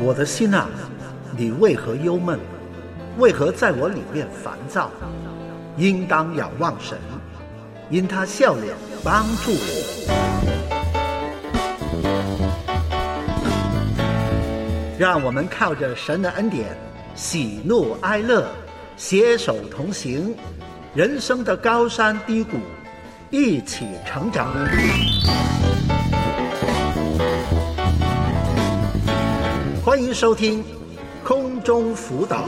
我的心啊，你为何忧闷？为何在我里面烦躁？应当仰望神，因他笑脸帮助我。让我们靠着神的恩典，喜怒哀乐，携手同行，人生的高山低谷，一起成长。欢迎收听空中辅导。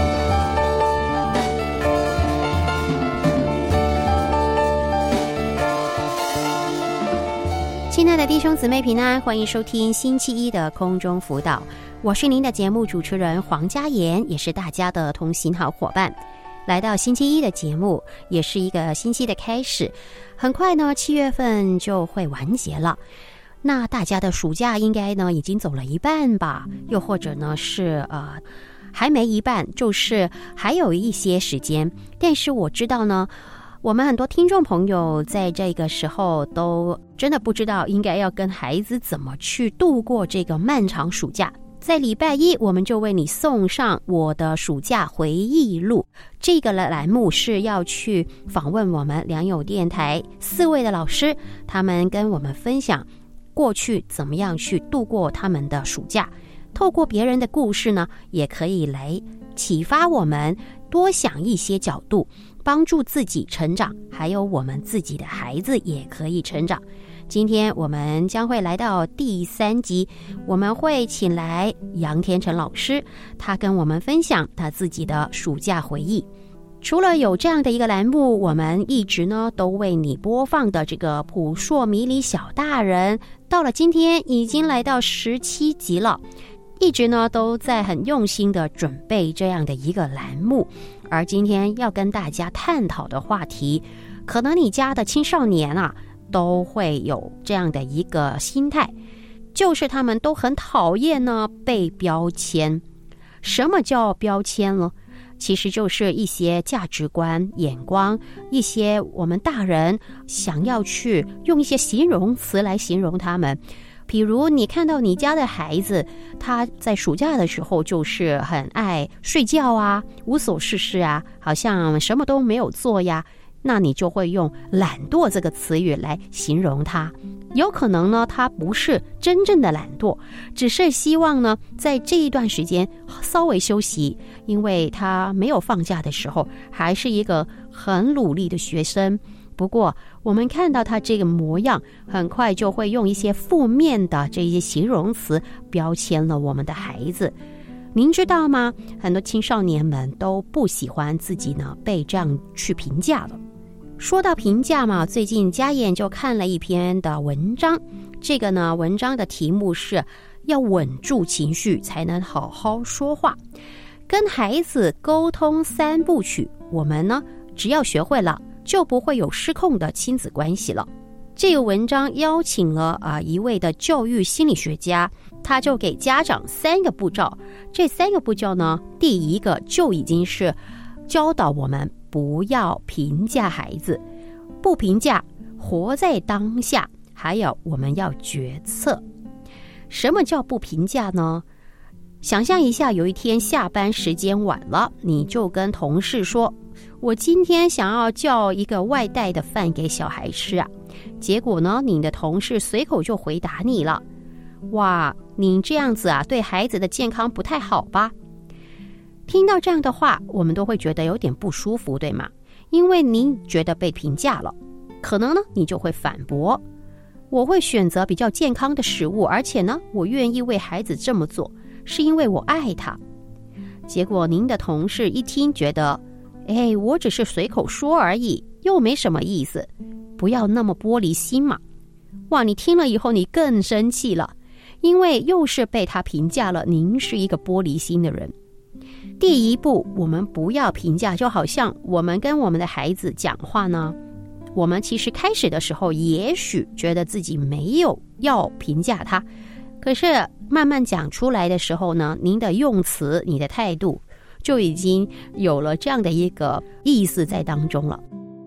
亲爱的弟兄姊妹平安，欢迎收听星期一的空中辅导，我是您的节目主持人黄嘉妍，也是大家的同行好伙伴。来到星期一的节目，也是一个星期的开始，很快呢7月份就会完结了。那大家的暑假应该呢已经走了一半吧，又或者呢是还没一半，就是还有一些时间。但是我知道呢，我们很多听众朋友在这个时候都真的不知道应该要跟孩子怎么去度过这个漫长暑假。在礼拜一，我们就为你送上我的暑假回忆录，这个栏目是要去访问我们良友电台4位的老师，他们跟我们分享过去怎么样去度过他们的暑假。透过别人的故事呢，也可以来启发我们多想一些角度，帮助自己成长，还有我们自己的孩子也可以成长。今天我们将会来到第3集，我们会请来杨天成老师，他跟我们分享他自己的暑假回忆。除了有这样的一个栏目，我们一直呢都为你播放的这个普硕迷你小大人，到了今天已经来到17集了，一直呢都在很用心的准备这样的一个栏目。而今天要跟大家探讨的话题，可能你家的青少年啊都会有这样的一个心态，就是他们都很讨厌呢被标签。什么叫标签呢？其实就是一些价值观、眼光，一些我们大人想要去用一些形容词来形容他们。比如你看到你家的孩子，他在暑假的时候就是很爱睡觉啊，无所事事啊，好像什么都没有做呀，那你就会用懒惰这个词语来形容他。有可能呢，他不是真正的懒惰，只是希望呢在这一段时间稍微休息，因为他没有放假的时候还是一个很努力的学生。不过我们看到他这个模样，很快就会用一些负面的这些形容词标签了我们的孩子。您知道吗？很多青少年们都不喜欢自己呢被这样去评价了。说到评价嘛，最近嘉妍就看了一篇的文章，这个呢文章的题目是要稳住情绪才能好好说话。跟孩子沟通3部曲，我们呢只要学会了，就不会有失控的亲子关系了。这个文章邀请了一位的教育心理学家，他就给家长3个步骤。这3个步骤呢，第一个就已经是教导我们不要评价孩子，不评价，活在当下，还有我们要决策。什么叫不评价呢？想象一下，有一天下班时间晚了，你就跟同事说，我今天想要叫一个外带的饭给小孩吃啊。结果呢，你的同事随口就回答你了，哇，你这样子啊，对孩子的健康不太好吧？听到这样的话，我们都会觉得有点不舒服，对吗？因为您觉得被评价了，可能呢你就会反驳，我会选择比较健康的食物，而且呢我愿意为孩子这么做，是因为我爱他。结果您的同事一听觉得，我只是随口说而已，又没什么意思，不要那么玻璃心嘛。哇，你听了以后你更生气了，因为又是被他评价了您是一个玻璃心的人。第一步，我们不要评价，就好像我们跟我们的孩子讲话呢，我们其实开始的时候也许觉得自己没有要评价他，可是慢慢讲出来的时候呢，您的用词，你的态度就已经有了这样的一个意思在当中了。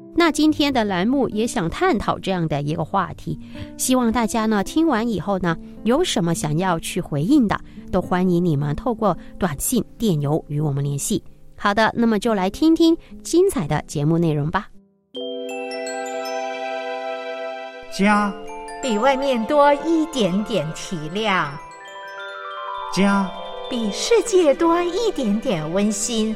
那今天的栏目也想探讨这样的一个话题，希望大家呢听完以后呢，有什么想要去回应的，都欢迎你们透过短信、电邮与我们联系。好的，那么就来听听精彩的节目内容吧。 家比外面多一点点体谅， 家比世界多一点点温馨，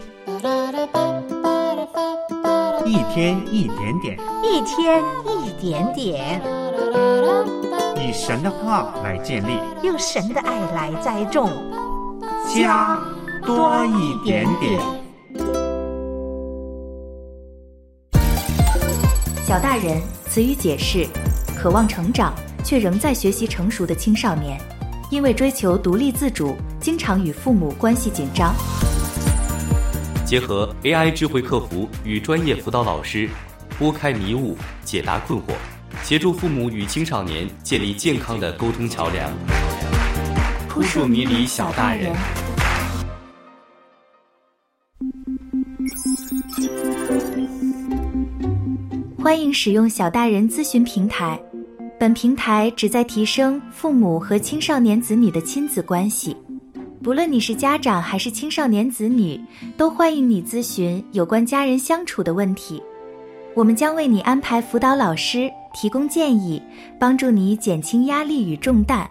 一天一点点， 一天一点点， 以神的话来建立， 用神的爱来栽种， 家多一点点。 小大人词语解释：渴望成长却仍在学习成熟的青少年，因为追求独立自主，经常与父母关系紧张。 结合 AI 智慧客服与专业辅导老师，拨开迷雾，解答困惑，协助父母与青少年建立健康的沟通桥梁。扑朔迷离小大人。 欢迎使用小大人咨询平台，本平台旨在提升父母和青少年子女的亲子关系。不论你是家长还是青少年子女，都欢迎你咨询有关家人相处的问题。我们将为你安排辅导老师，提供建议，帮助你减轻压力与重担。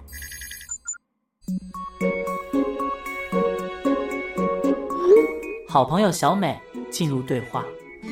好朋友小美进入对话。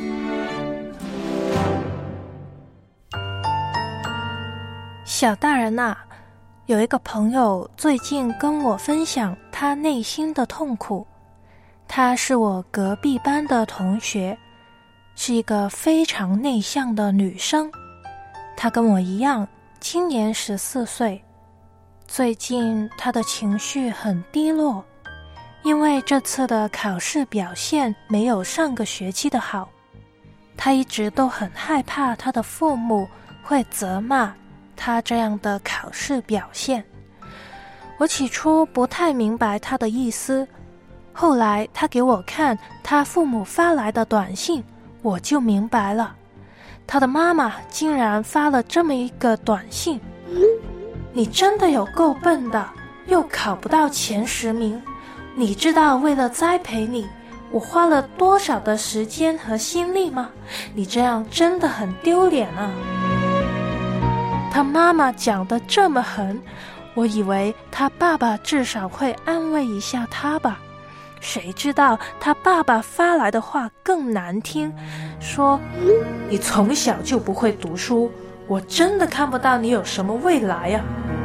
小大人啊，有一个朋友最近跟我分享他内心的痛苦。她是我隔壁班的同学，是一个非常内向的女生。她跟我一样，今年14岁。最近她的情绪很低落，因为这次的考试表现没有上个学期的好。她一直都很害怕她的父母会责骂他这样的考试表现。我起初不太明白他的意思，后来他给我看他父母发来的短信，我就明白了。他的妈妈竟然发了这么一个短信：你真的有够笨的，又考不到前10名。你知道为了栽培你，我花了多少的时间和心力吗？你这样真的很丢脸啊。他妈妈讲得这么狠，我以为他爸爸至少会安慰一下他吧。谁知道他爸爸发来的话更难听，说你从小就不会读书，我真的看不到你有什么未来呀。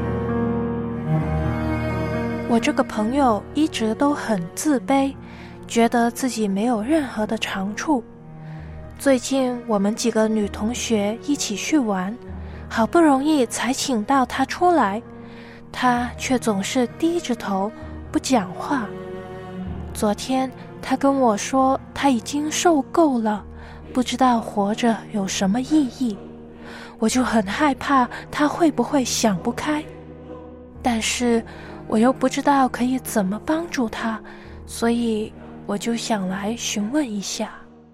我这个朋友一直都很自卑，觉得自己没有任何的长处。最近我们几个女同学一起去玩，好不容易才请到他出来，他却总是低着头不讲话。昨天他跟我说他已经受够了，不知道活着有什么意义。我就很害怕他会不会想不开，但是我又不知道可以怎么帮助他，所以我就想来询问一下。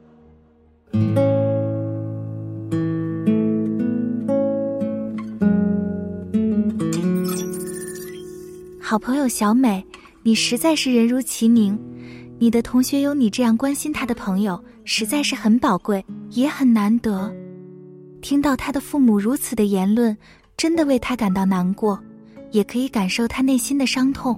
好朋友小美，你实在是人如其名，你的同学有你这样关心他的朋友，实在是很宝贵，也很难得。听到他的父母如此的言论，真的为他感到难过，也可以感受他内心的伤痛。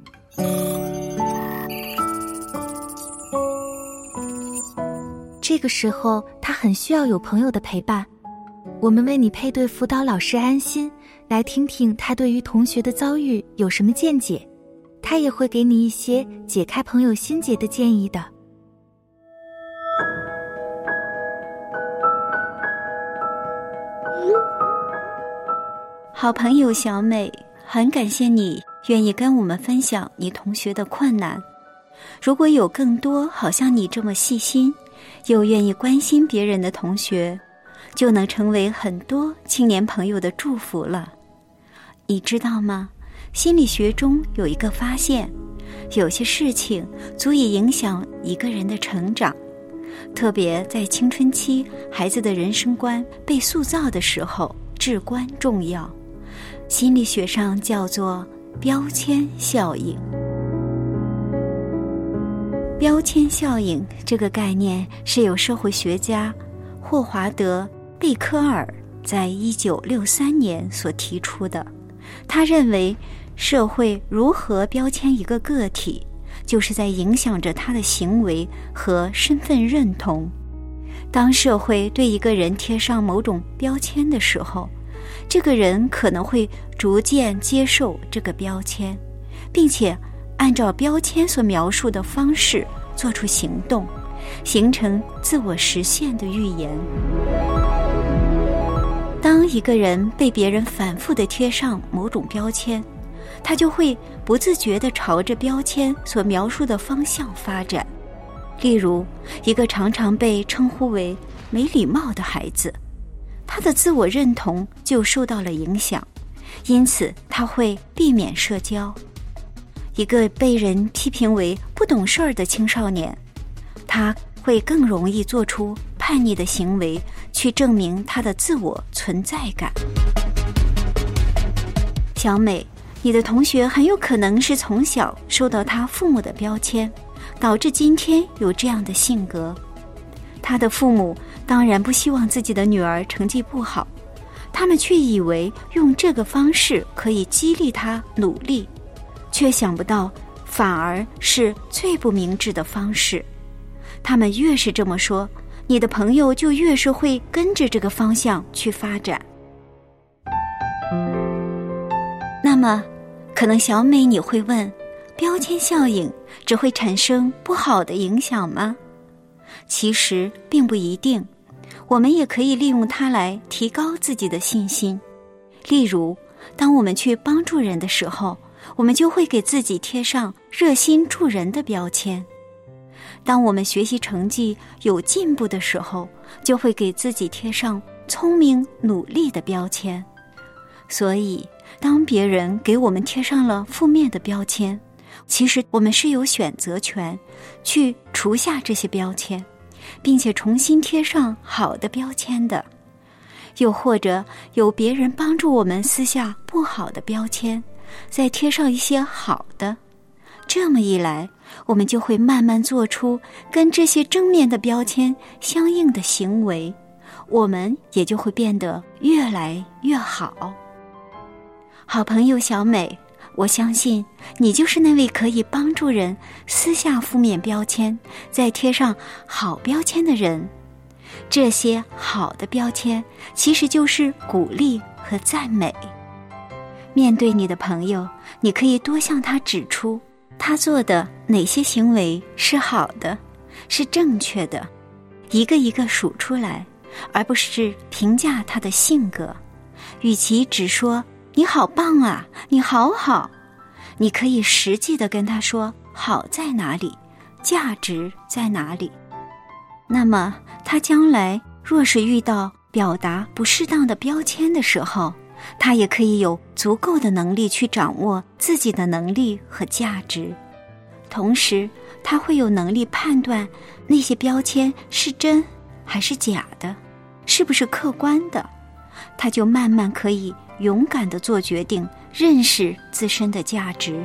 这个时候，他很需要有朋友的陪伴。我们为你配对辅导老师安心，来听听他对于同学的遭遇有什么见解，他也会给你一些解开朋友心结的建议的。 好朋友小美，很感谢你愿意跟我们分享你同学的困难。如果有更多好像你这么细心又愿意关心别人的同学，就能成为很多青年朋友的祝福了。你知道吗？心理学中有一个发现，有些事情足以影响一个人的成长， 特别在青春期，孩子的人生观被塑造的时候至关重要。心理学上叫做标签效应。标签效应这个概念是由社会学家霍华德·贝科尔在1963年所提出的。他认为社会如何标签一个个体，就是在影响着他的行为和身份认同。当社会对一个人贴上某种标签的时候，这个人可能会逐渐接受这个标签，并且按照标签所描述的方式做出行动，形成自我实现的预言。当一个人被别人反复地贴上某种标签，他就会不自觉地朝着标签所描述的方向发展。例如，一个常常被称呼为没礼貌的孩子，他的自我认同就受到了影响，因此他会避免社交。一个被人批评为不懂事儿的青少年，他会更容易做出叛逆的行为，去证明他的自我存在感。小美，你的同学很有可能是从小受到他父母的标签，导致今天有这样的性格。他的父母当然不希望自己的女儿成绩不好，他们却以为用这个方式可以激励他努力，却想不到反而是最不明智的方式。他们越是这么说，你的朋友就越是会跟着这个方向去发展。那么可能小美你会问，标签效应只会产生不好的影响吗？其实并不一定，我们也可以利用它来提高自己的信心。例如，当我们去帮助人的时候，我们就会给自己贴上热心助人的标签。当我们学习成绩有进步的时候，就会给自己贴上聪明努力的标签。所以当别人给我们贴上了负面的标签，其实我们是有选择权去除下这些标签，并且重新贴上好的标签的。又或者有别人帮助我们撕下不好的标签，再贴上一些好的，这么一来，我们就会慢慢做出跟这些正面的标签相应的行为，我们也就会变得越来越好。好朋友小美，我相信你就是那位可以帮助人撕下负面标签，再贴上好标签的人。这些好的标签其实就是鼓励和赞美。面对你的朋友，你可以多向他指出他做的哪些行为是好的，是正确的，一个一个数出来，而不是评价他的性格。与其只说你好棒啊，你好好，你可以实际地跟他说好在哪里，价值在哪里。那么他将来若是遇到表达不适当的标签的时候，他也可以有足够的能力去掌握自己的能力和价值。同时他会有能力判断那些标签是真还是假的，是不是客观的，他就慢慢可以勇敢地做决定，认识自身的价值。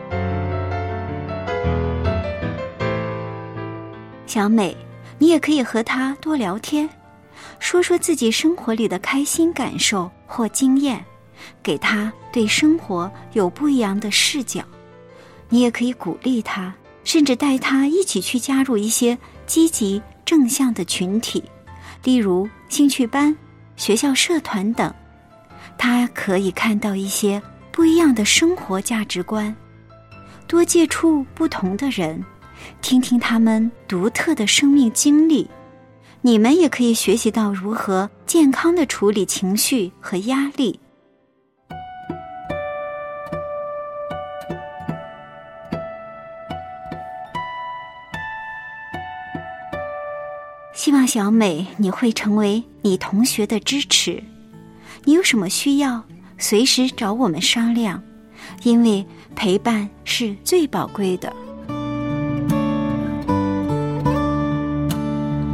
小美，你也可以和他多聊天，说说自己生活里的开心感受或经验，给他对生活有不一样的视角。你也可以鼓励他，甚至带他一起去加入一些积极正向的群体，例如兴趣班、学校社团等。他可以看到一些不一样的生活价值观，多接触不同的人，听听他们独特的生命经历。你们也可以学习到如何健康地处理情绪和压力。希望小美你会成为你同学的支持。你有什么需要，随时找我们商量，因为陪伴是最宝贵的。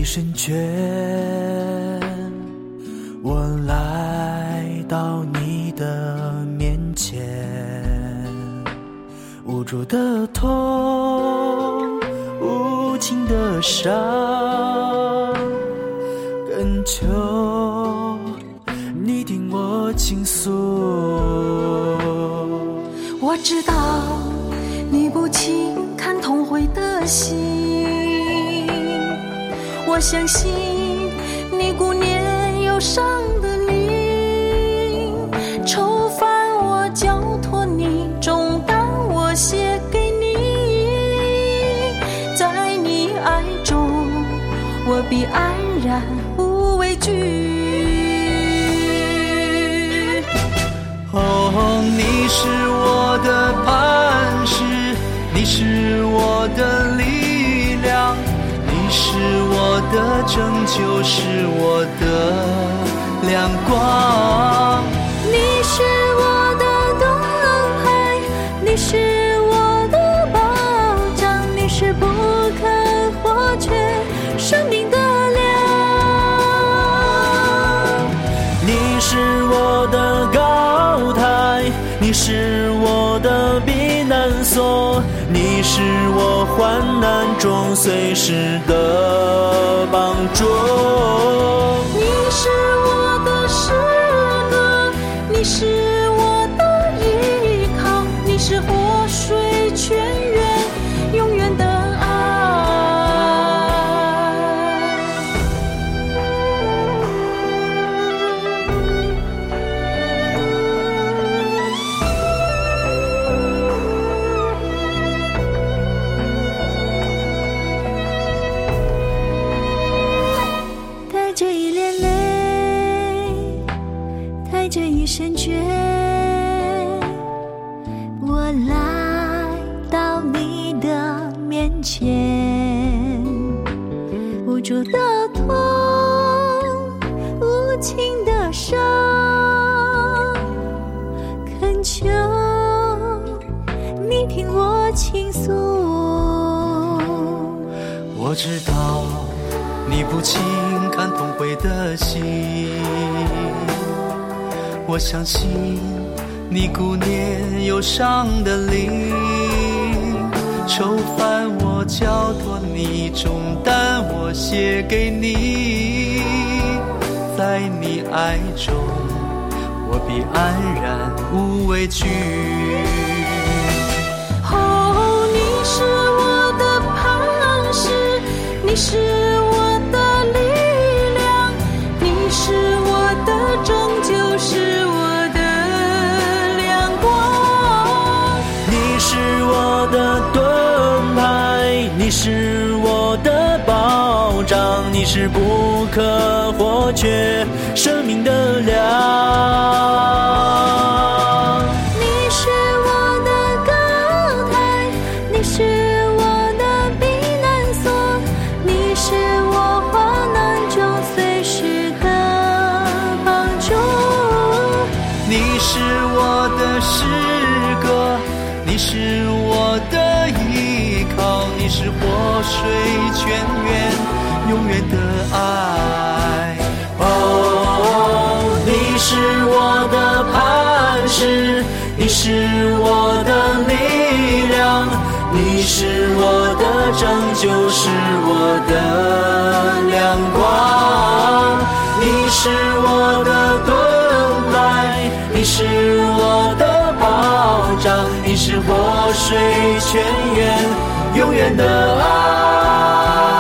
身倦，我来到你的面前，无助的痛，无情的伤，恳求你听我倾诉。 我知道你不轻看痛悔的心，我相信你顾念忧伤的灵，愁烦我交托你，重担我卸给你，在你爱中我必安然无畏惧。 哦，你是我的磐石，你是我的力量，你是我的拯救，是我的亮光。 你是我的盾牌，你是我的保障，你是不可或缺生命的粮。 你是我的高台，你是我的避难所，你是我患难中随时的帮助。 你是我的诗歌，你是我的依靠，你是活水泉源，永远的爱。 带着一脸泪，带着一身倦，我来到你的面前，无助的痛，无情的伤，恳求你听我倾诉。 我知道你不轻看痛悔的心，我相信你顾念忧伤的灵，愁烦我交托你，重担我卸给你，在你爱中我必安然无畏惧。 哦，你是我的磐石，你是我的力量，你是我的拯救，是我的亮光。 你是我的盾牌，你是我的保障，你是不可或缺生命的粮。 你是我的高台，你是我的避难所，你是我患难中随时的帮助。 你是我的诗歌，你是我的依靠，你是活水泉源，永远的爱。哦，你是我的磐石，你是我的力量，你是我的拯救，是我的亮光。你是我的盾牌，你是我的保障，你是活水泉源，永远的爱。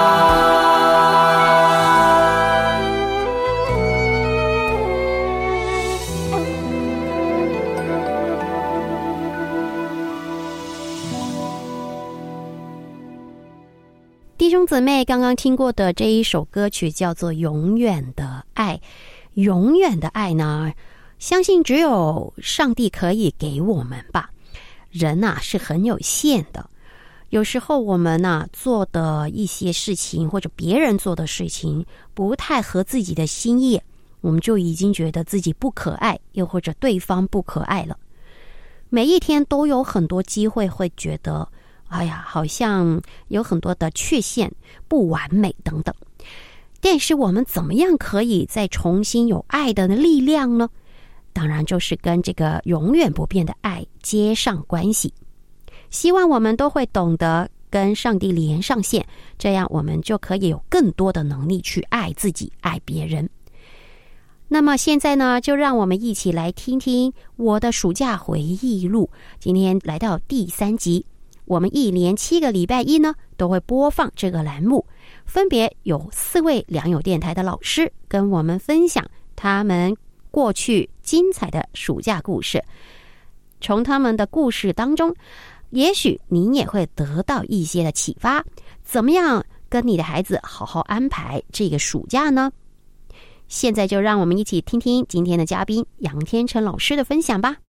弟兄姊妹，刚刚听过的这一首歌曲叫做《永远的爱》。永远的爱呢，相信只有上帝可以给我们吧。人啊是很有限的，有时候我们啊做的一些事情，或者别人做的事情不太合自己的心意，我们就已经觉得自己不可爱，又或者对方不可爱了。每一天都有很多机会会觉得，哎呀，好像有很多的缺陷、不完美等等。 但是我们怎么样可以再重新有爱的力量呢？当然就是跟这个永远不变的爱接上关系。希望我们都会懂得跟上帝连上线，这样我们就可以有更多的能力去爱自己，爱别人。那么现在呢，就让我们一起来听听我的暑假回忆录。今天来到第3集，我们一连7个礼拜一呢，都会播放这个栏目，分别有4位良友电台的老师跟我们分享他们过去精彩的暑假故事。从他们的故事当中，也许你也会得到一些的启发，怎么样跟你的孩子好好安排这个暑假呢？现在就让我们一起听听今天的嘉宾杨天成老师的分享吧。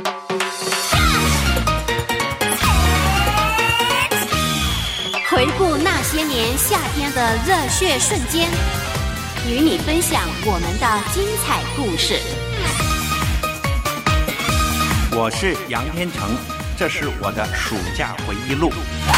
回顾那些年夏天的热血瞬间，与你分享我们的精彩故事。 我是杨天成，这是我的暑假回忆录。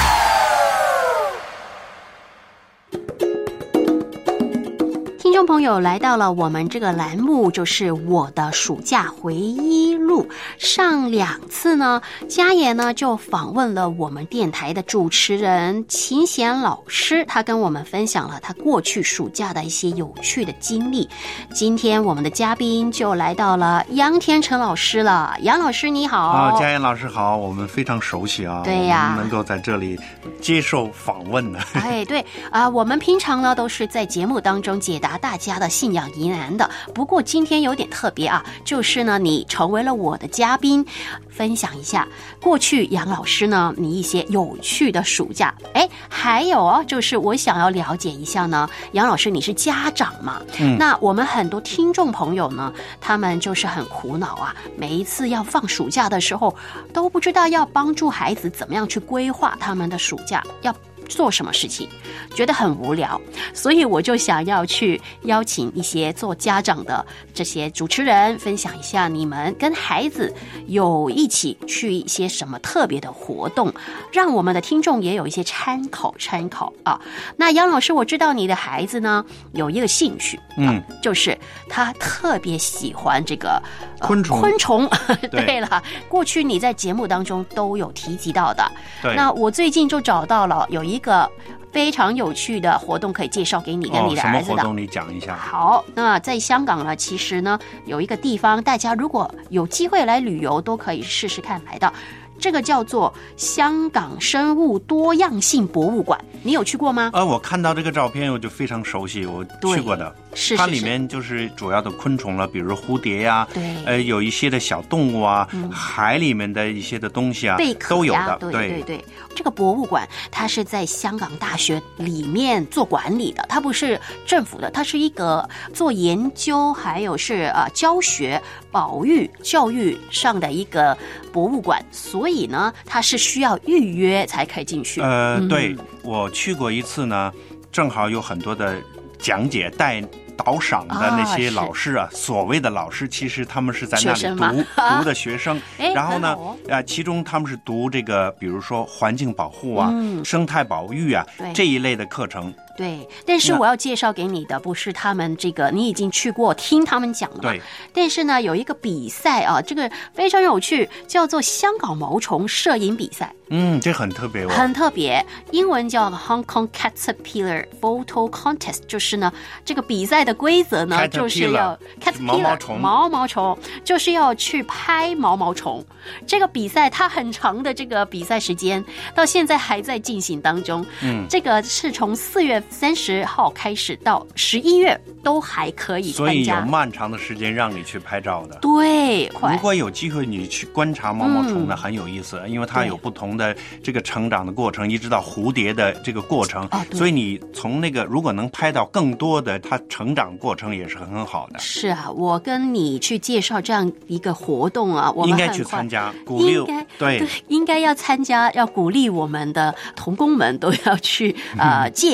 听众朋友，来到了我们这个栏目，就是我的暑假回忆录。上2次呢，嘉言呢就访问了我们电台的主持人秦贤老师，他跟我们分享了他过去暑假的一些有趣的经历。今天我们的嘉宾就来到了杨天成老师了。杨老师你好。 嘉言老师好，我们非常熟悉啊。 对呀， 我们能够在这里接受访问呢。 哎，对我们平常呢都是在节目当中解答大家的信仰疑难的，不过今天有点特别啊，就是呢你成为了我的嘉宾，分享一下过去杨老师呢你一些有趣的暑假。哎，还有就是我想要了解一下呢，杨老师你是家长嘛？那我们很多听众朋友呢，他们就是很苦恼啊，每一次要放暑假的时候都不知道要帮助孩子怎么样去规划他们的暑假，要做什么事情，觉得很无聊，所以我就想要去邀请一些做家长的这些主持人，分享一下你们跟孩子有一起去一些什么特别的活动，让我们的听众也有一些参考啊。那杨老师，我知道你的孩子呢有一个兴趣，就是他特别喜欢这个昆虫。对了，过去你在节目当中都有提及到的。对，那我最近就找到了有一个非常有趣的活动可以介绍给你跟你的儿子的。 什么活动？你讲一下。 好，那在香港呢，其实呢有一个地方，大家如果有机会来旅游，都可以试试看来到。这个叫做香港生物多样性博物馆，你有去过吗？ 我看到这个照片我就非常熟悉，我去过的。是它里面就是主要的昆虫了，比如蝴蝶呀，对，有一些的小动物啊，海里面的一些的东西啊，贝壳都有的。 对，这个博物馆它是在香港大学里面做管理的，它不是政府的，它是一个做研究还有是教学、保育、教育上的一个博物馆，所以呢，它是需要预约才可以进去。 对，我去过一次呢，正好有很多的讲解带导赏的那些老师啊，所谓的老师，其实他们是在那里读的学生。然后呢，其中他们是读这个，比如说环境保护啊、生态保育啊这一类的课程。 对，但是我要介绍给你的不是他们这个，你已经去过听他们讲了。对，但是呢，有一个比赛啊，这个非常有趣，叫做香港毛虫摄影比赛。 这很特别很特别，英文叫 Hong Kong Caterpillar Photo Contest， 就是呢，这个比赛的规则呢，就是要 Caterpillar 毛虫，就是要去拍毛虫。这个比赛它很长的这个比赛时间，到现在还在进行当中。这个是从4月30号开始到11月都还可以参加， 所以有漫长的时间让你去拍照的。 对， 如果有机会你去观察毛虫呢，很有意思，因为它有不同的这个成长的过程，一直到蝴蝶的这个过程，所以你从那个如果能拍到更多的它成长过程也是很好的。 是啊，我跟你去介绍这样一个活动啊，我们应该去参加，鼓励，对， 应该要参加，要鼓励我们的同工们都要去介绍给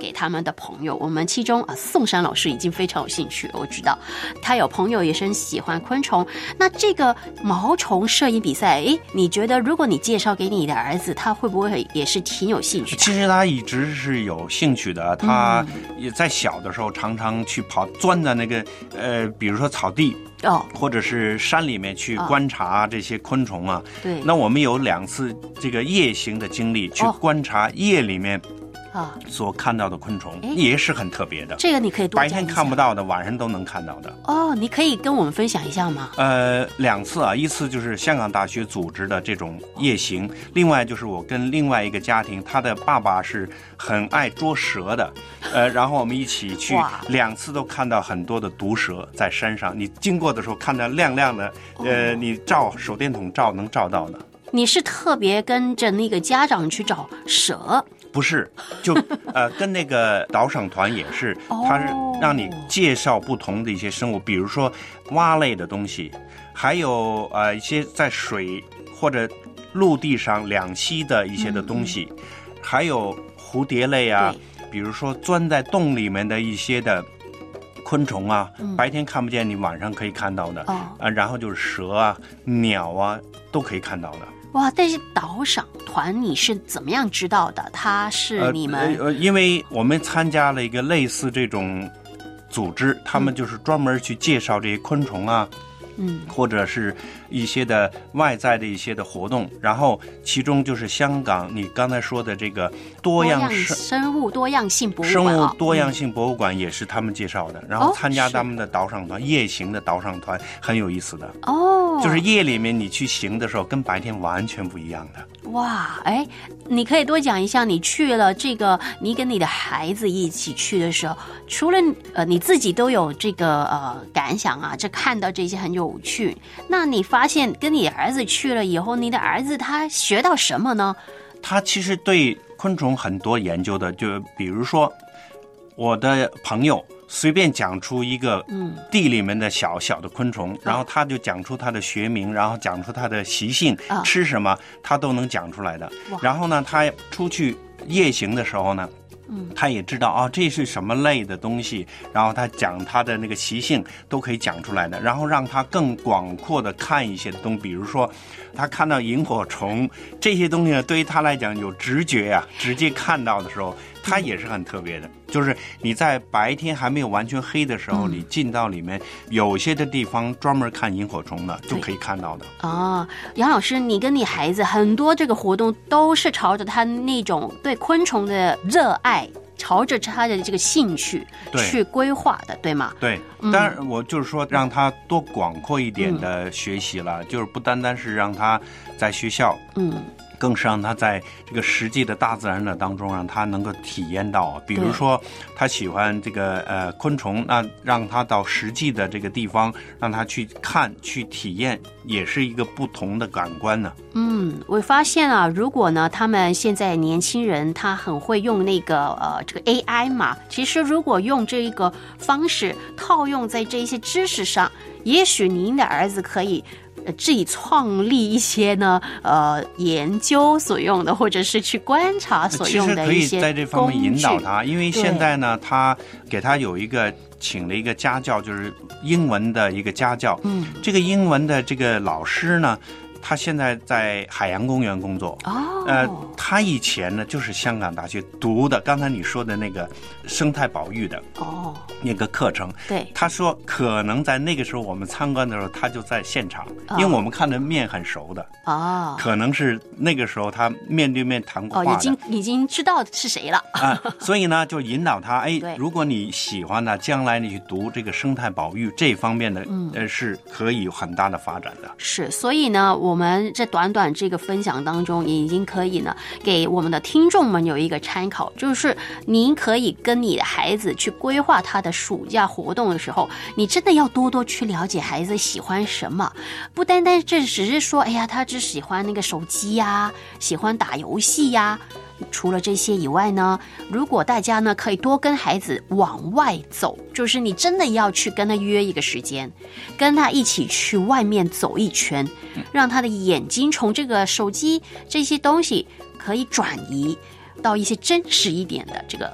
给他们的朋友。我们其中宋山老师已经非常有兴趣了，我知道他有朋友也是很喜欢昆虫。那这个毛虫摄影比赛，你觉得如果你介绍给你的儿子，他会不会也是挺有兴趣的？ 其实他一直是有兴趣的，他也在小的时候常常去钻在那个比如说草地或者是山里面去观察这些昆虫啊。 对， 那我们有2次这个夜行的经历，去观察夜里面所看到的昆虫，也是很特别的。 这个你可以多讲一下。 白天看不到的，晚上都能看到的。 你可以跟我们分享一下吗 ？2次啊，一次就是香港大学组织的这种夜行，另外就是我跟另外一个家庭，他的爸爸是很爱捉蛇的，然后我们一起去，2次都看到很多的毒蛇在山上。你经过的时候看到亮亮的，你照手电筒照能照到的。 你是特别跟着那个家长去找蛇？ 不是，就跟那个导赏团也是，他是让你介绍不同的一些生物，比如说蛙类的东西，还有一些在水或者陆地上两栖的一些的东西，还有蝴蝶类啊，比如说钻在洞里面的一些的昆虫啊，白天看不见，你晚上可以看到的然后就是蛇啊、鸟啊都可以看到的。 哇，但是导赏团你是怎么样知道的？他是你们因为我们参加了一个类似这种组织，他们就是专门去介绍这些昆虫啊，或者是一些的外在的一些的活动，然后其中就是香港你刚才说的这个生物多样性博物馆， 生物多样性博物馆也是他们介绍的，然后参加他们的导赏团，夜行的导赏团很有意思的就是夜里面你去行的时候跟白天完全不一样的。 哇，你可以多讲一下，你去了这个，你跟你的孩子一起去的时候，除了你自己都有这个感想啊，这看到这些很有趣，那你发现跟你的儿子去了以后，你的儿子他学到什么呢？ 他其实对昆虫很多研究的，就比如说我的朋友随便讲出一个地里面的小小的昆虫，然后他就讲出它的学名，然后讲出它的习性，吃什么他都能讲出来的。然后呢，他出去夜行的时候呢，他也知道这是什么类的东西，然后他讲他的那个习性都可以讲出来的，然后让他更广阔的看一些的东西，比如说他看到萤火虫这些东西呢，对于他来讲有直觉啊，直接看到的时候它也是很特别的，就是你在白天还没有完全黑的时候，你进到里面有些的地方专门看萤火虫的就可以看到的。 杨老师，你跟你孩子很多这个活动都是朝着他那种对昆虫的热爱，朝着他的这个兴趣去规划的，对吗？ 对，当然我就是说让他多广阔一点的学习了，就是不单单是让他在学校，更是让他在这个实际的大自然的当中，让他能够体验到。比如说他喜欢这个昆虫，那让他到实际的这个地方，让他去看去体验，也是一个不同的感官呢。 我发现啊，如果呢他们现在年轻人他很会用那个这个 AI 嘛，其实如果用这一个方式套用在这些知识上，也许您的儿子可以自己创立一些呢研究所用的，或者是去观察所用的一些工具。其实可以在这方面引导他，因为现在呢他给他请了一个家教，就是英文的一个家教。这个英文的这个老师呢，他现在在海洋公园工作。他以前呢就是香港大学读的，刚才你说的那个生态保育的那个课程。 对， 他说可能在那个时候我们参观的时候，他就在现场，因为我们看的面很熟的。可能是那个时候他面对面谈过话的。 已经知道是谁了。 所以呢，就引导他，如果你喜欢呢，将来你去读这个生态保育这方面的，是可以有很大的发展的。 是，所以呢，我们这短短这个分享当中，也已经可以呢，给我们的听众们有一个参考，就是您可以跟你的孩子去规划他的暑假活动的时候，你真的要多多去了解孩子喜欢什么，不单单这只是说，他只喜欢那个手机呀，喜欢打游戏呀。除了这些以外呢，如果大家呢可以多跟孩子往外走，就是你真的要去跟他约一个时间，跟他一起去外面走一圈，让他的眼睛从这个手机这些东西可以转移到一些真实一点的这个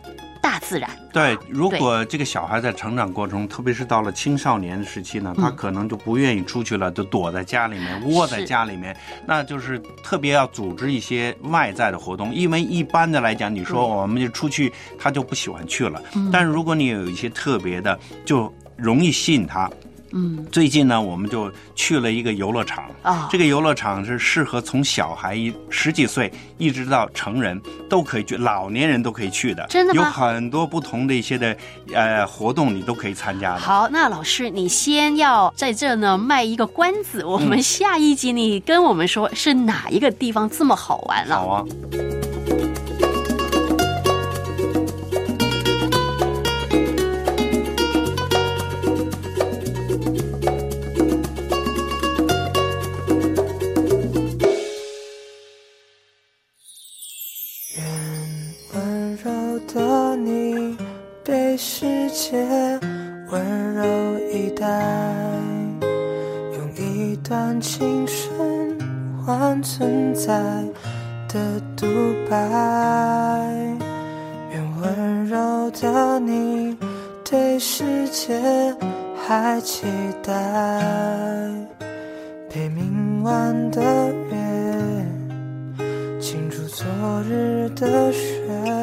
大自然。 对，如果这个小孩在成长过程中，特别是到了青少年的时期呢，他可能就不愿意出去了，就躲在家里面，窝在家里面，那就是特别要组织一些外在的活动。因为一般的来讲，你说我们就出去，他就不喜欢去了。但是如果你有一些特别的，就容易吸引他。最近呢，我们就去了一个游乐场。这个游乐场是适合从小孩10几岁一直到成人都可以去，老年人都可以去的。 真的吗？ 有很多不同的一些的活动，你都可以参加的。 好，那老师，你先要在这呢卖一个关子，我们下一集你跟我们说是哪一个地方这么好玩了？ 好啊。 被世界温柔以待，用一段青春换存在的独白。愿温柔的你对世界还期待，被明晚的月倾注昨日的雪。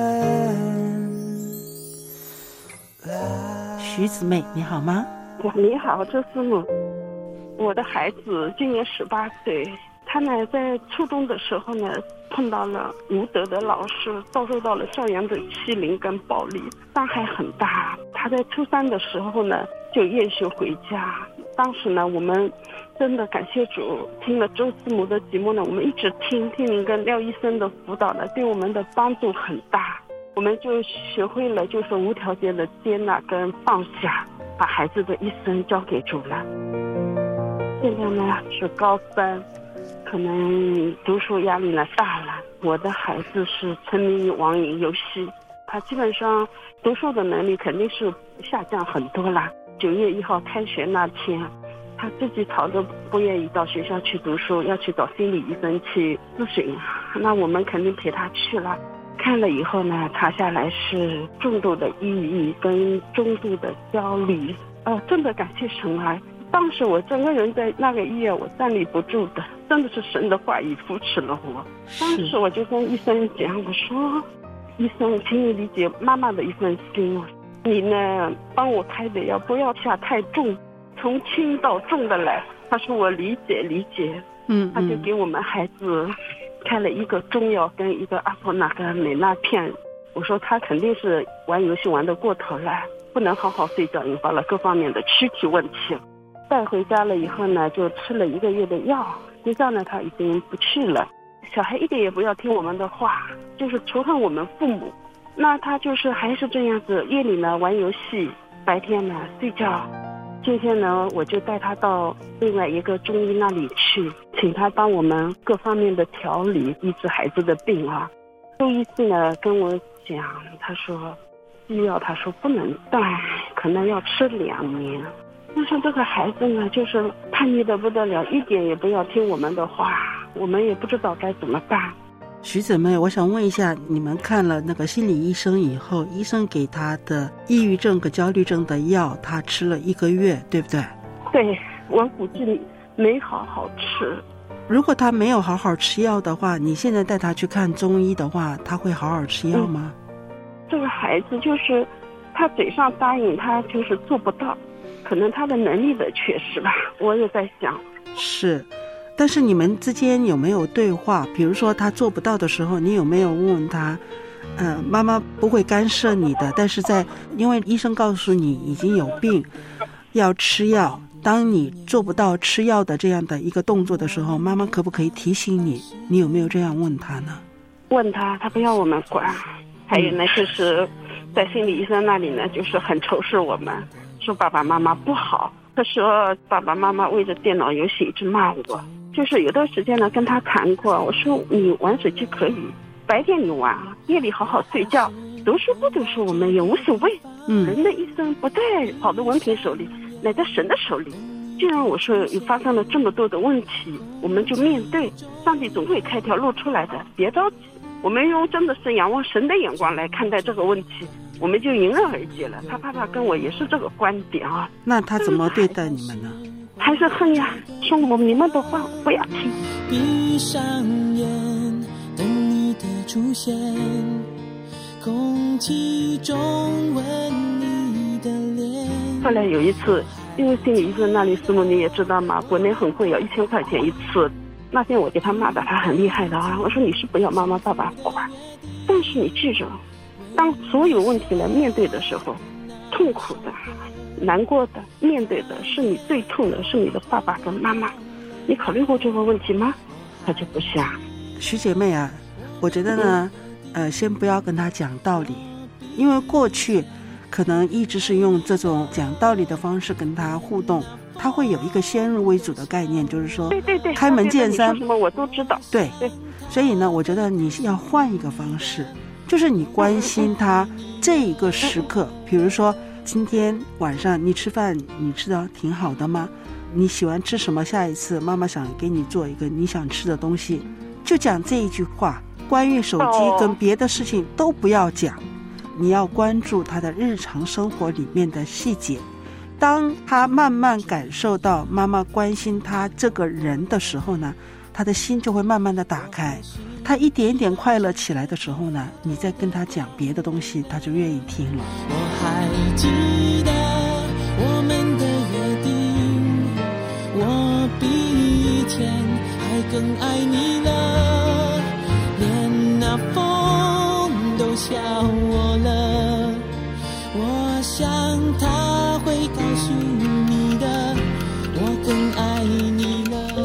徐姊妹你好吗？ 你好，周师母。我的孩子今年18岁，他呢在初中的时候呢碰到了无德的老师，遭受到了校园的欺凌跟暴力，伤害很大。他在初3的时候呢就厌学回家。当时呢我们真的感谢主，听了周师母的节目呢，我们一直听您跟廖医生的辅导呢，对我们的帮助很大。我们就学会了就是无条件的接纳跟放下，把孩子的一生交给主了。现在呢是高3，可能读书压力呢大了。我的孩子是沉迷于网瘾游戏，他基本上读书的能力肯定是下降很多了。9月1号开学那天，他自己吵着不愿意到学校去读书，要去找心理医生去咨询。那我们肯定陪他去了。看了以后呢，查下来是重度的抑郁跟中度的焦虑。真的感谢神啊！当时我整个人在那个医院我站立不住的，真的是神的话语扶持了我。当时我就跟医生讲，我说医生，请你理解妈妈的一份心啊，你呢帮我开的药不要下太重，从轻到重的来。他说我理解。他就给我们孩子开了一个中药跟一个阿婆那个美那片。我说他肯定是玩游戏玩得过头了，不能好好睡觉，引发了各方面的躯体问题。带回家了以后呢，就吃了1个月的药，学校呢他已经不去了。小孩一点也不要听我们的话，就是仇恨我们父母。那他就是还是这样子，夜里呢玩游戏，白天呢睡觉。今天呢我就带他到另外一个中医那里去，请他帮我们各方面的调理，医治孩子的病啊。周医师呢跟我讲，他说医药他说不能断，可能要吃2年。但是这个孩子呢就是叛逆的不得了，一点也不要听我们的话，我们也不知道该怎么办。 徐姊妹，我想问一下，你们看了那个心理医生以后，医生给他的抑郁症和焦虑症的药，他吃了1个月，对不对？ 对，我估计没好好吃。 如果他没有好好吃药的话，你现在带他去看中医的话，他会好好吃药吗？ 这个孩子就是他嘴上答应，他就是做不到，可能他的能力的缺失吧，我也在想。是， 但是你们之间有没有对话？比如说他做不到的时候，你有没有问问他，妈妈不会干涉你的，但是因为医生告诉你已经有病，要吃药，当你做不到吃药的这样的一个动作的时候，妈妈可不可以提醒你？你有没有这样问他呢？ 问他不要我们管。还有呢，就是在心理医生那里呢，就是很仇视我们，说爸爸妈妈不好。他说爸爸妈妈为着电脑游戏一直骂我。就是有段时间呢跟他谈过，我说你玩手机可以，白天你玩，夜里好好睡觉，读书不读书我们也无所谓。人的一生不在好的文凭手里，乃在神的手里。既然我说有发生了这么多的问题，我们就面对，上帝总会开条路出来的，别着急。我们用真的是仰望神的眼光来看待这个问题， 我们就迎刃而解了。他爸爸跟我也是这个观点啊。 那他怎么对待你们呢？ 还是恨呀，说你们的话不要听。 闭上眼，等你的出现，空气中吻你的脸。 后来有一次，因为心理医生那里师母你也知道嘛，国内很贵，要1000块钱一次。那天我给他骂的他很厉害的啊，我说你是不要妈妈爸爸管，但是你记着，当所有问题来面对的时候，痛苦的难过的面对的是你最痛的是你的爸爸跟妈妈，你考虑过这个问题吗？他就不想。 徐姐妹啊，我觉得呢先不要跟他讲道理，因为过去可能一直是用这种讲道理的方式跟他互动，他会有一个先入为主的概念，就是说对开门见山， 什么我都知道。对， 所以呢我觉得你要换一个方式，就是你关心他这一个时刻，比如说今天晚上你吃饭你吃的挺好的吗？你喜欢吃什么？下一次妈妈想给你做一个你想吃的东西，就讲这一句话。关于手机跟别的事情都不要讲，你要关注他的日常生活里面的细节。当他慢慢感受到妈妈关心他这个人的时候呢，他的心就会慢慢的打开，他一点一点快乐起来的时候呢，你再跟他讲别的东西他就愿意听了。 我还记得我们的约定，我比以前还更爱你了，连那风都笑我了，我想他会告诉你的，我更爱你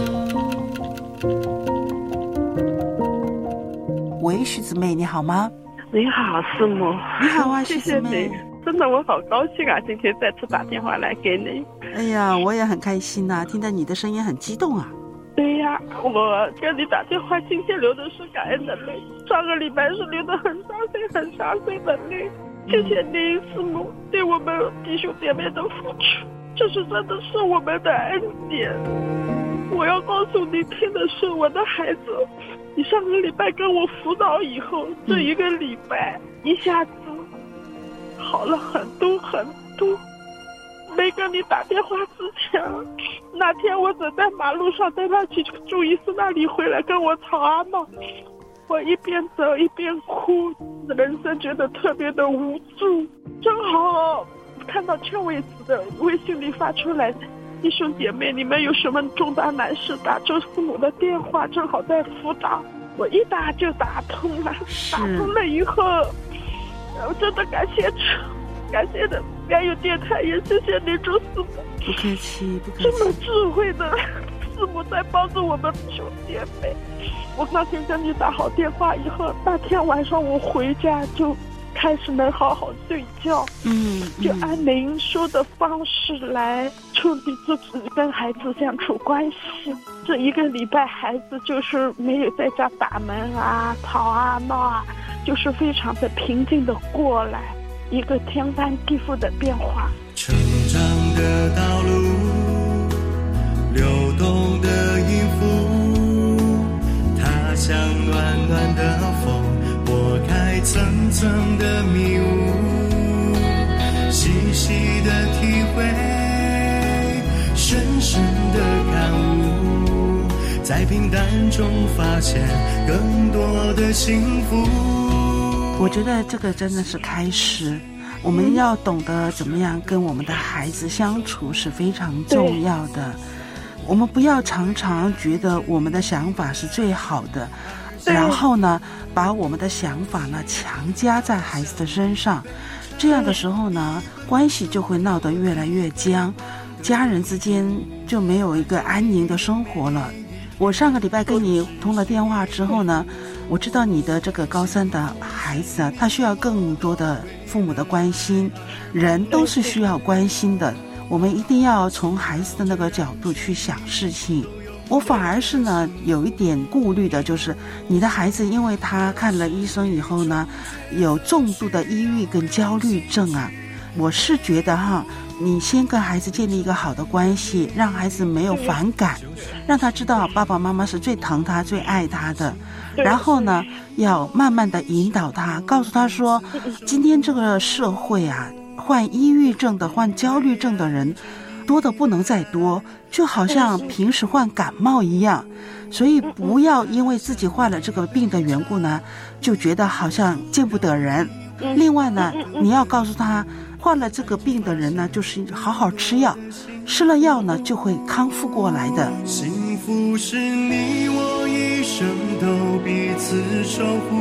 了。 喂，徐姊妹你好吗？ 你好，师母。 你好啊， 谢谢你，真的我好高兴啊，今天再次打电话来给你。 哎呀，我也很开心啊，听到你的声音很激动啊。 对呀，我跟你打电话今天流的是感恩的泪，上个礼拜是流的很伤心的泪。谢谢您师母对我们弟兄姐妹的付出，这是真的是我们的恩典。我要告诉你听的是，我的孩子，你上个礼拜跟我辅导以后，这一个礼拜一下子好了很多很多。没跟你打电话之前，那天我走在马路上，带他去朱医师那里回来跟我吵啊闹，我一边走一边哭，人生觉得特别的无助。正好看到劝慰子的微信里发出来，弟兄姐妹你们有什么重大难事打周师母的电话，正好在辅导。我一打就打通了，打通了以后我真的感谢主，感谢的还有电台，也谢谢你周师母， 不客气不客气， 这么智慧的师母在帮助我们弟兄姐妹。我那天跟你打好电话以后，那天晚上我回家就开始能好好睡觉，就按您说的方式来处理自己跟孩子相处关系。这一个礼拜孩子就是没有在家打门啊吵啊闹啊，就是非常的平静的过来，一个天翻地覆的变化。 成长的道路，流动的音符，它像暖暖的风，拨开层层的迷雾，细细的体会，深深的感悟，在平淡中发现更多的幸福。 我觉得这个真的是开始，我们要懂得怎么样跟我们的孩子相处是非常重要的。我们不要常常觉得我们的想法是最好的，然后呢把我们的想法呢强加在孩子的身上，这样的时候呢关系就会闹得越来越僵，家人之间就没有一个安宁的生活了。我上个礼拜跟你通了电话之后呢，我知道你的这个高3的孩子啊，他需要更多的父母的关心，人都是需要关心的，我们一定要从孩子的那个角度去想事情。我反而是呢有一点顾虑的，就是你的孩子因为他看了医生以后呢，有重度的抑郁跟焦虑症啊， 我是觉得你先跟孩子建立一个好的关系，让孩子没有反感，让他知道爸爸妈妈是最疼他最爱他的，然后呢要慢慢的引导他，告诉他说今天这个社会啊，患抑郁症的患焦虑症的人多的不能再多，就好像平时患感冒一样，所以不要因为自己患了这个病的缘故呢，就觉得好像见不得人。另外呢，你要告诉他，患了这个病的人呢，就是好好吃药，吃了药呢就会康复过来的。 幸福是你我一生都彼此守护，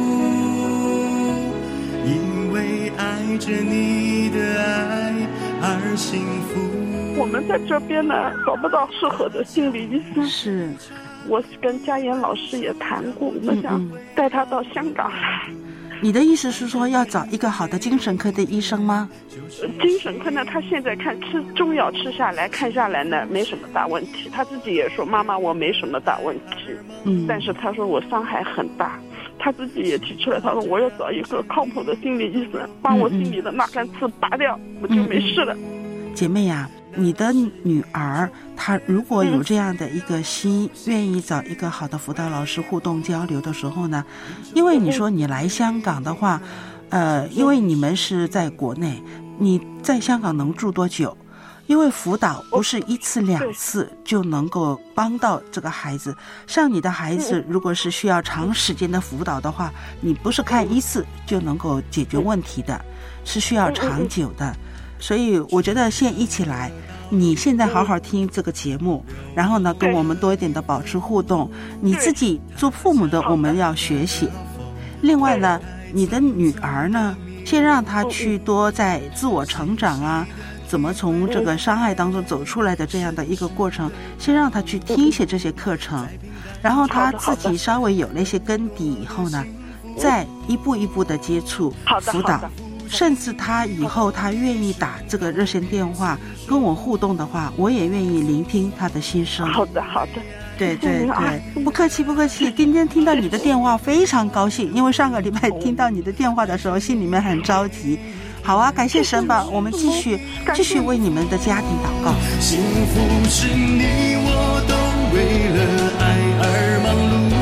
因为爱着你的爱而幸福。 我们在这边呢找不到适合的心理医生， 是我跟佳妍老师也谈过，我们想带他到香港来。 你的意思是说要找一个好的精神科的医生吗？ 精神科呢，他现在看吃中药吃下来看下来呢没什么大问题，他自己也说妈妈我没什么大问题，但是他说我伤害很大，他自己也提出来，他说我要找一个靠谱的心理医生把我心里的那根刺拔掉，我就没事了。 姐妹呀，你的女儿她如果有这样的一个心，愿意找一个好的辅导老师互动交流的时候呢，因为你说你来香港的话，因为你们是在国内，你在香港能住多久？因为辅导不是1次2次就能够帮到这个孩子，像你的孩子如果是需要长时间的辅导的话，你不是看1次就能够解决问题的，是需要长久的。所以我觉得现在一起来，你现在好好听这个节目，然后呢跟我们多一点的保持互动，你自己做父母的我们要学习。另外呢，你的女儿呢，先让她去多在自我成长啊，怎么从这个伤害当中走出来的这样的一个过程，先让她去听一些这些课程，然后她自己稍微有了一些根底以后呢，再一步一步的接触辅导，甚至他以后他愿意打这个热线电话跟我互动的话，我也愿意聆听他的心声。 好的好的， 对对对，不客气不客气。今天听到你的电话非常高兴，因为上个礼拜听到你的电话的时候心里面很着急。好啊，感谢神吧，我们继续为你们的家庭祷告。 幸福是你我都为了爱而忙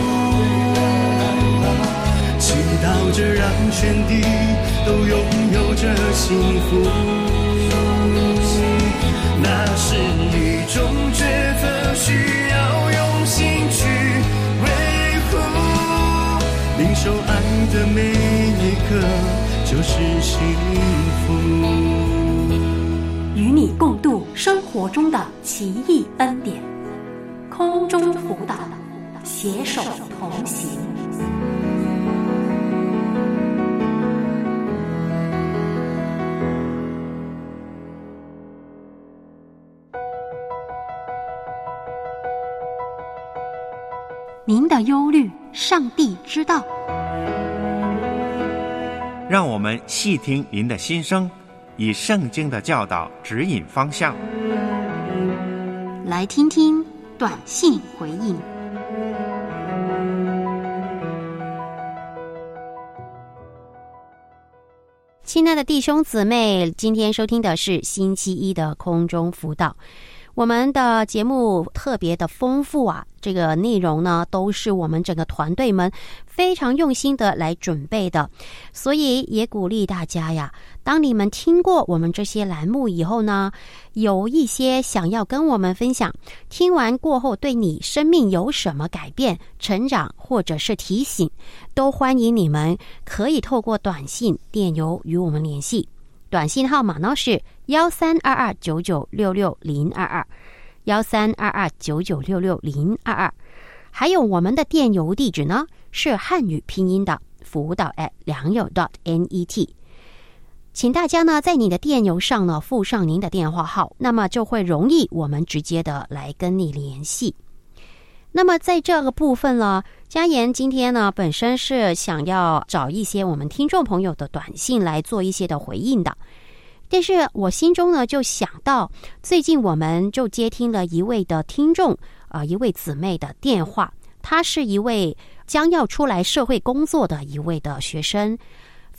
碌，祈祷着让全地都拥有着幸福，那是一种抉择，需要用心去维护，领受爱的每一刻就是幸福， 与你共度生活中的奇异恩典，空中辅导，携手同行。您的忧虑，上帝知道。 让我们细听您的心声，以圣经的教导指引方向。 来听听短信回应。亲爱的弟兄姊妹，今天收听的是星期一的空中辅导。我们的节目特别的丰富啊，这个内容呢都是我们整个团队们非常用心的来准备的，所以也鼓励大家呀，当你们听过我们这些栏目以后呢，有一些想要跟我们分享，听完过后对你生命有什么改变、成长或者是提醒，都欢迎你们可以透过短信、电邮与我们联系。短信号码呢是1322996622，1322996622，还有我们的电邮地址呢是汉语拼音的辅导@良友.net。请大家呢在你的电邮上呢附上您的电话号，那么就会容易我们直接的来跟你联系。那么在这个部分呢，嘉言今天呢本身是想要找一些我们听众朋友的短信来做一些的回应的，但是我心中呢就想到，最近我们就接听了一位的听众一位姊妹的电话，她是一位将要出来社会工作的一位的学生，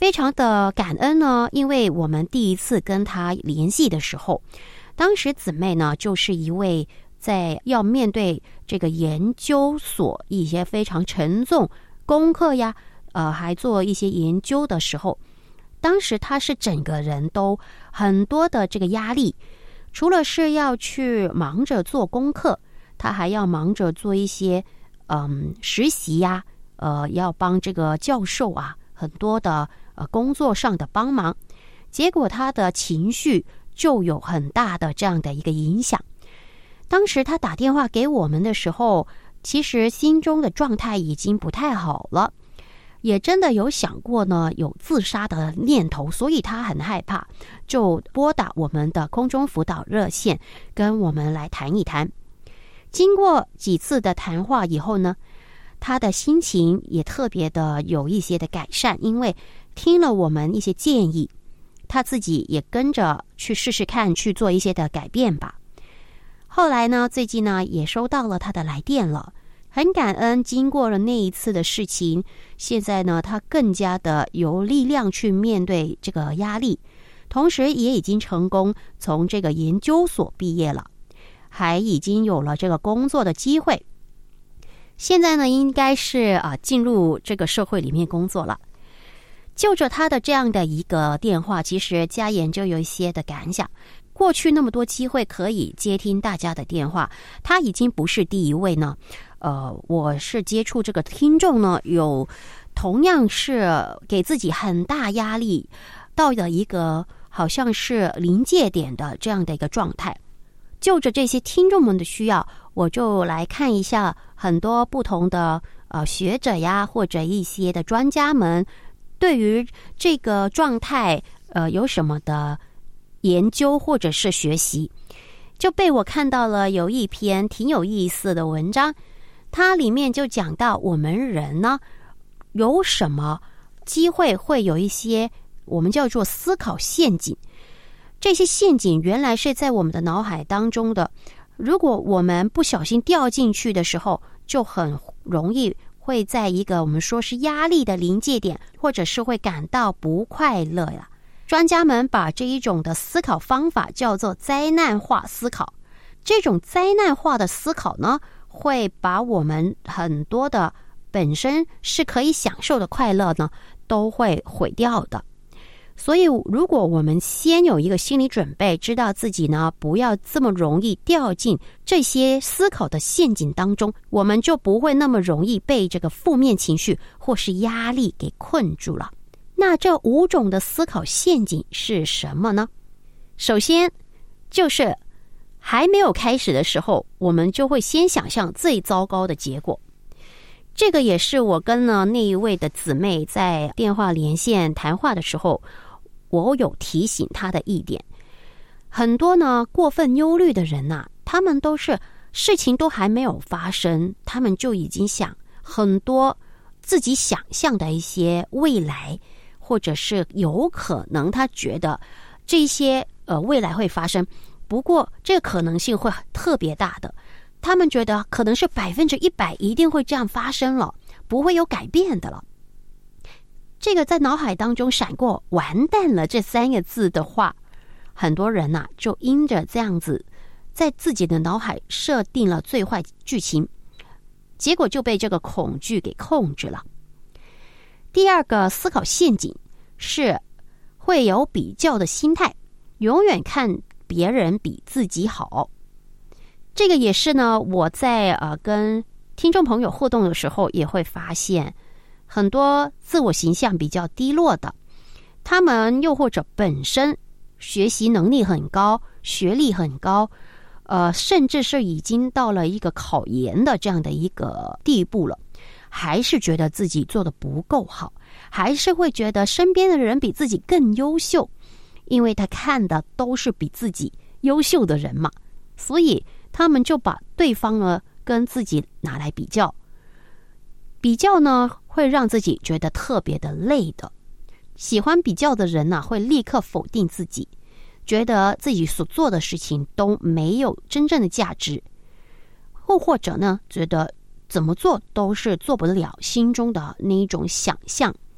非常的感恩呢，因为我们第一次跟他联系的时候，当时姊妹呢就是一位在要面对这个研究所一些非常沉重功课呀，还做一些研究的时候，当时他是整个人都很多的这个压力，除了是要去忙着做功课，他还要忙着做一些实习呀，要帮这个教授啊很多的工作上的帮忙，结果他的情绪就有很大的这样的一个影响。当时他打电话给我们的时候，其实心中的状态已经不太好了，也真的有想过呢有自杀的念头，所以他很害怕，就拨打我们的空中辅导热线跟我们来谈一谈。经过几次的谈话以后呢，他的心情也特别的有一些的改善，因为听了我们一些建议，他自己也跟着去试试看，去做一些的改变吧。后来呢，最近呢也收到了他的来电了，很感恩经过了那一次的事情，现在呢他更加的有力量去面对这个压力，同时也已经成功从这个研究所毕业了，还已经有了这个工作的机会。现在呢应该是进入这个社会里面工作了。就着他的这样的一个电话，其实佳妍就有一些的感想。过去那么多机会可以接听大家的电话，他已经不是第一位呢。我是接触这个听众呢，有同样是给自己很大压力，到了一个好像是临界点的这样的一个状态。就着这些听众们的需要，我就来看一下很多不同的学者呀，或者一些的专家们对于这个状态有什么的研究或者是学习，就被我看到了有一篇挺有意思的文章，它里面就讲到我们人呢有什么机会会有一些我们叫做思考陷阱。这些陷阱原来是在我们的脑海当中的，如果我们不小心掉进去的时候，就很容易会在一个我们说是压力的临界点，或者是会感到不快乐呀。专家们把这一种的思考方法叫做灾难化思考。这种灾难化的思考呢，会把我们很多的本身是可以享受的快乐呢，都会毁掉的。所以如果我们先有一个心理准备，知道自己呢不要这么容易掉进这些思考的陷阱当中，我们就不会那么容易被这个负面情绪或是压力给困住了。那这5种的思考陷阱是什么呢？首先就是还没有开始的时候，我们就会先想象最糟糕的结果。这个也是我跟了那一位的姊妹在电话连线谈话的时候，我有提醒她的一点。很多呢过分忧虑的人啊，他们都是事情都还没有发生，他们就已经想很多自己想象的一些未来，或者是有可能他觉得这些未来会发生，不过这个可能性会特别大的，他们觉得可能是100%一定会这样发生了，不会有改变的了。这个在脑海当中闪过完蛋了这3个字的话，很多人啊就因着这样子在自己的脑海设定了最坏剧情，结果就被这个恐惧给控制了。第二个思考陷阱是会有比较的心态，永远看别人比自己好。这个也是呢，我在跟听众朋友互动的时候也会发现，很多自我形象比较低落的，他们又或者本身学习能力很高，学历很高，甚至是已经到了一个考研的这样的一个地步了，还是觉得自己做得不够好，还是会觉得身边的人比自己更优秀，因为他看的都是比自己优秀的人嘛，所以他们就把对方呢跟自己拿来比较。比较呢会让自己觉得特别的累的。喜欢比较的人呢，会立刻否定自己，觉得自己所做的事情都没有真正的价值，或者呢觉得怎么做都是做不了心中的那一种想象。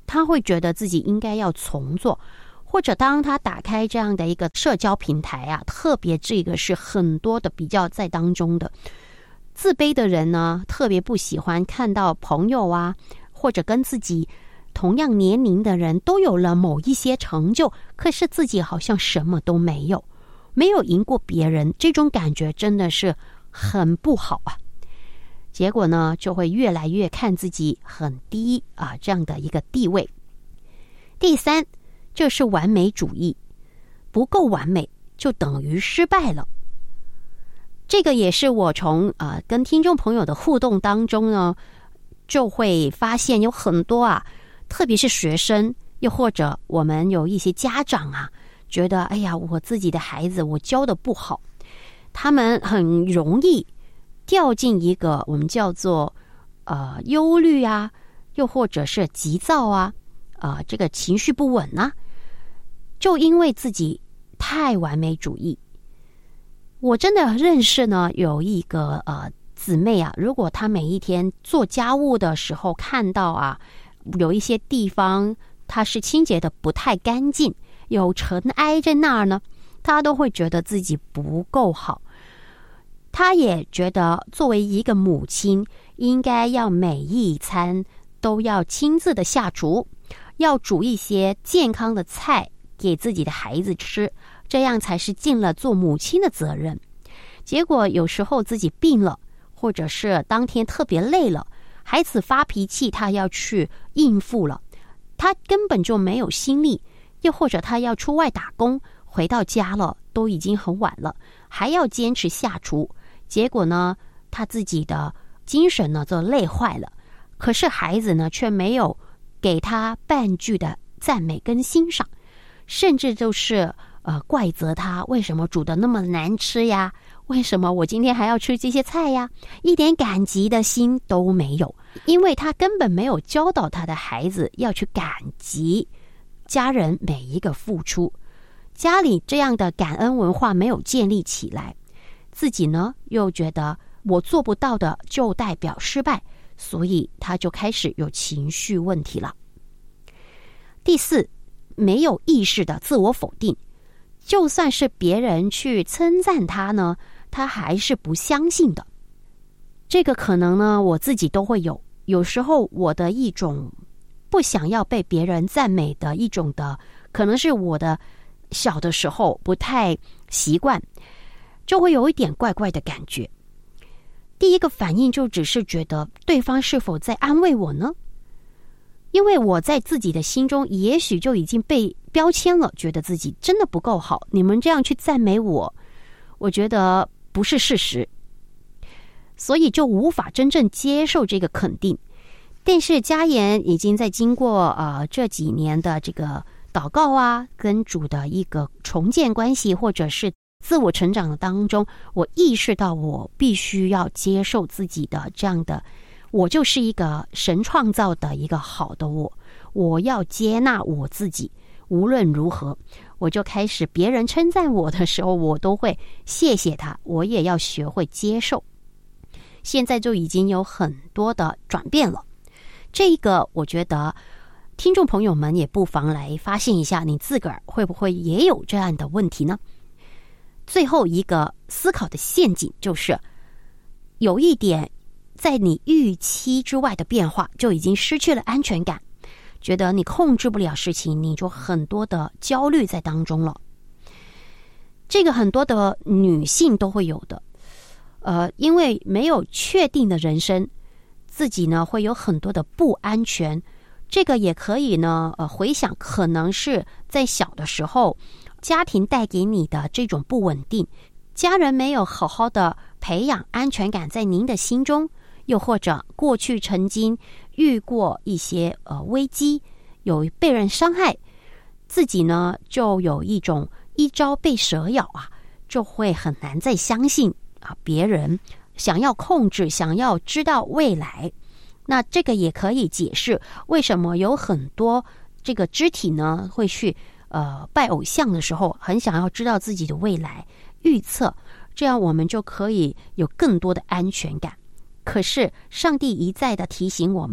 他会觉得自己应该要重做，或者当他打开这样的一个社交平台啊，特别这个是很多的比较在当中的自卑的人呢，特别不喜欢看到朋友啊，或者跟自己同样年龄的人都有了某一些成就，可是自己好像什么都没有，没有赢过别人，这种感觉真的是很不好啊。结果呢，就会越来越看自己很低啊，这样的一个地位。第三，就是完美主义，不够完美就等于失败了。这个也是我从跟听众朋友的互动当中呢，就会发现有很多啊，特别是学生，又或者我们有一些家长啊，觉得哎呀，我自己的孩子我教的不好，他们很容易掉进一个我们叫做忧虑啊，又或者是急躁啊，这个情绪不稳啊，就因为自己太完美主义。我真的认识呢，有一个姊妹啊，如果她每一天做家务的时候看到啊，有一些地方她是清洁的不太干净，有尘埃在那儿呢，她都会觉得自己不够好。她也觉得作为一个母亲，应该要每一餐都要亲自的下厨，要煮一些健康的菜给自己的孩子吃，这样才是尽了做母亲的责任。结果有时候自己病了，或者是当天特别累了，孩子发脾气，他要去应付了，他根本就没有心力，又或者他要出外打工，回到家了都已经很晚了，还要坚持下厨，结果呢，他自己的精神呢就累坏了。可是孩子呢却没有给他半句的赞美跟欣赏，甚至就是怪责他为什么煮得那么难吃呀，为什么我今天还要吃这些菜呀，一点感激的心都没有，因为他根本没有教导他的孩子要去感激家人每一个付出，家里这样的感恩文化没有建立起来，自己呢又觉得我做不到的就代表失败，所以他就开始有情绪问题了。第四，没有意识的自我否定，就算是别人去称赞他呢，他还是不相信的。这个可能呢我自己都会有时候我的一种不想要被别人赞美的一种的，可能是我的小的时候不太习惯，就会有一点怪怪的感觉。第一个反应就只是觉得对方是否在安慰我呢？因为我在自己的心中也许就已经被标签了，觉得自己真的不够好，你们这样去赞美我，我觉得不是事实，所以就无法真正接受这个肯定。但是家言已经在经过这几年的这个祷告啊，跟主的一个重建关系，或者是自我成长的当中，我意识到我必须要接受自己的这样的，我就是一个神创造的一个好的我要接纳我自己，无论如何，我就开始别人称赞我的时候，我都会谢谢他，我也要学会接受。现在就已经有很多的转变了，这个我觉得听众朋友们也不妨来发现一下，你自个儿会不会也有这样的问题呢？最后一个思考的陷阱就是有一点在你预期之外的变化，就已经失去了安全感，觉得你控制不了事情，你就很多的焦虑在当中了。这个很多的女性都会有的，因为没有确定的人生，自己呢会有很多的不安全。这个也可以呢回想，可能是在小的时候家庭带给你的这种不稳定，家人没有好好的培养安全感在您的心中，又或者过去曾经遇过一些危机，有被人伤害，自己呢就有一种一朝被蛇咬啊，就会很难再相信别人，想要控制，想要知道未来。那这个也可以解释为什么有很多这个肢体呢会去拜偶像的时候很想要知道自己的未来，预测，这样我们就可以有更多的安全感。可是上帝一再的提醒我们，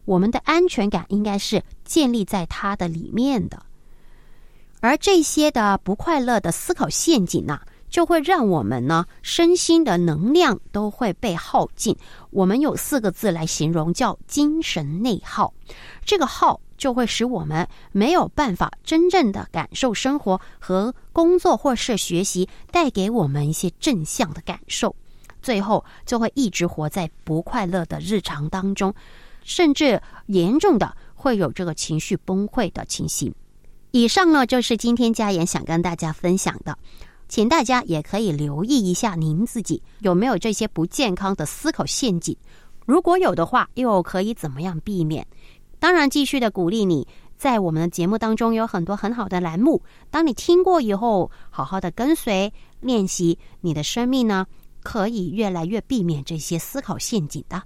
我们的安全感应该是建立在它的里面的。而这些的不快乐的思考陷阱啊，就会让我们呢身心的能量都会被耗尽。我们有4个字来形容，叫精神内耗。这个耗就会使我们没有办法真正的感受生活和工作或是学习带给我们一些正向的感受，最后就会一直活在不快乐的日常当中，甚至严重的会有这个情绪崩溃的情形。以上呢就是今天佳妍想跟大家分享的，请大家也可以留意一下您自己有没有这些不健康的思考陷阱，如果有的话又可以怎么样避免。当然继续的鼓励你，在我们的节目当中有很多很好的栏目，当你听过以后好好的跟随练习，你的生命呢可以越来越避免这些思考陷阱的。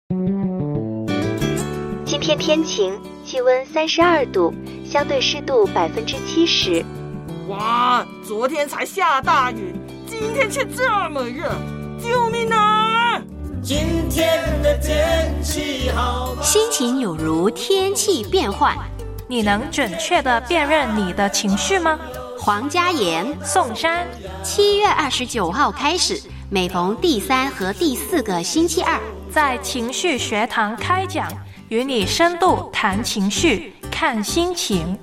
今天天晴，气温32度，相对湿度70%。 哇，昨天才下大雨，今天却这么热，救命啊！ 今天的天气好吗？ 心情有如天气变换， 你能准确地辨认你的情绪吗？ 黄嘉妍、 宋珊 ，7月29号开始，每逢第3和第4个星期二， 在情绪学堂开讲，与你深度谈情绪，看心情。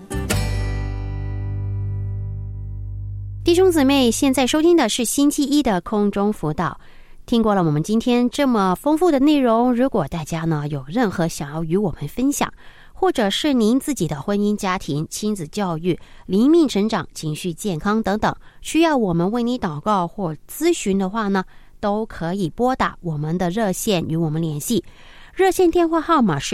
弟兄姊妹，现在收听的是星期一的空中辅导。听过了我们今天这么丰富的内容，如果大家呢有任何想要与我们分享，或者是您自己的婚姻家庭、亲子教育、灵命成长、情绪健康等等，需要我们为你祷告或咨询的话呢，都可以拨打我们的热线与我们联系。热线电话号码是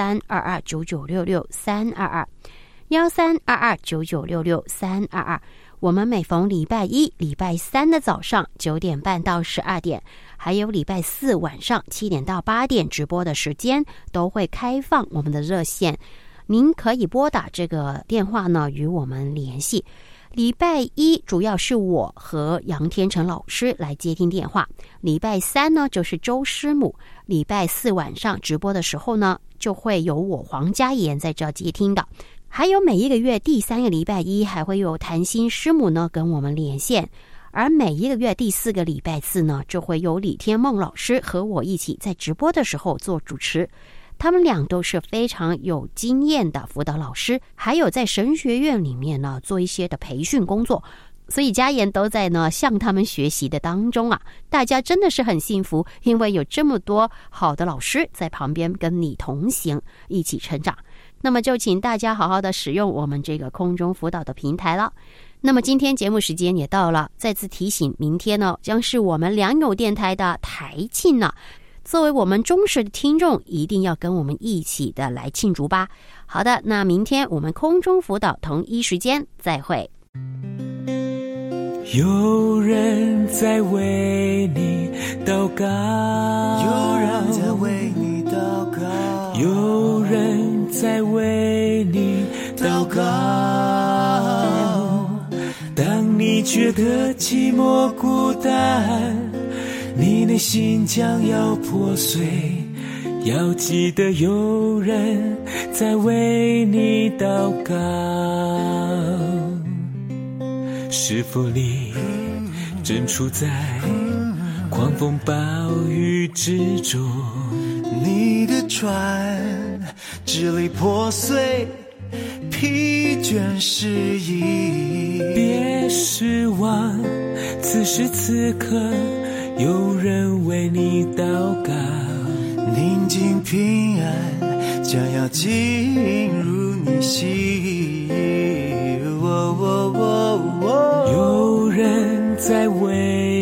1322996632，1322996632。我们每逢礼拜一、礼拜三的早上9点半到12点，还有礼拜4晚上7点到8点直播的时间，都会开放我们的热线。您可以拨打这个电话呢，与我们联系。礼拜一主要是我和杨天成老师来接听电话，礼拜3呢就是周师母，礼拜4晚上直播的时候呢，就会有我黄嘉妍在这接听的。还有每一个月第3个礼拜一还会有谈心师母呢跟我们连线，而每一个月第4个礼拜4呢，就会有李天梦老师和我一起在直播的时候做主持。他们俩都是非常有经验的辅导老师，还有在神学院里面呢做一些的培训工作，所以嘉妍都在呢向他们学习的当中啊。大家真的是很幸福，因为有这么多好的老师在旁边跟你同行，一起成长。那么就请大家好好的使用我们这个空中辅导的平台了。那么今天节目时间也到了，再次提醒，明天呢将是我们良友电台的台庆呢。作为我们忠实的听众，一定要跟我们一起的来庆祝吧。好的，那明天我们空中辅导同一时间再会。 有人在为你祷告，有人在为你祷告，有人在为你祷告。当你觉得寂寞孤单，你内心将要破碎，要记得有人在为你祷告。是否你正处在狂风暴雨之中？你的船支离破碎，疲倦失意。别失望，此时此刻有人为你祷告。宁静平安将要进入你心。有人在为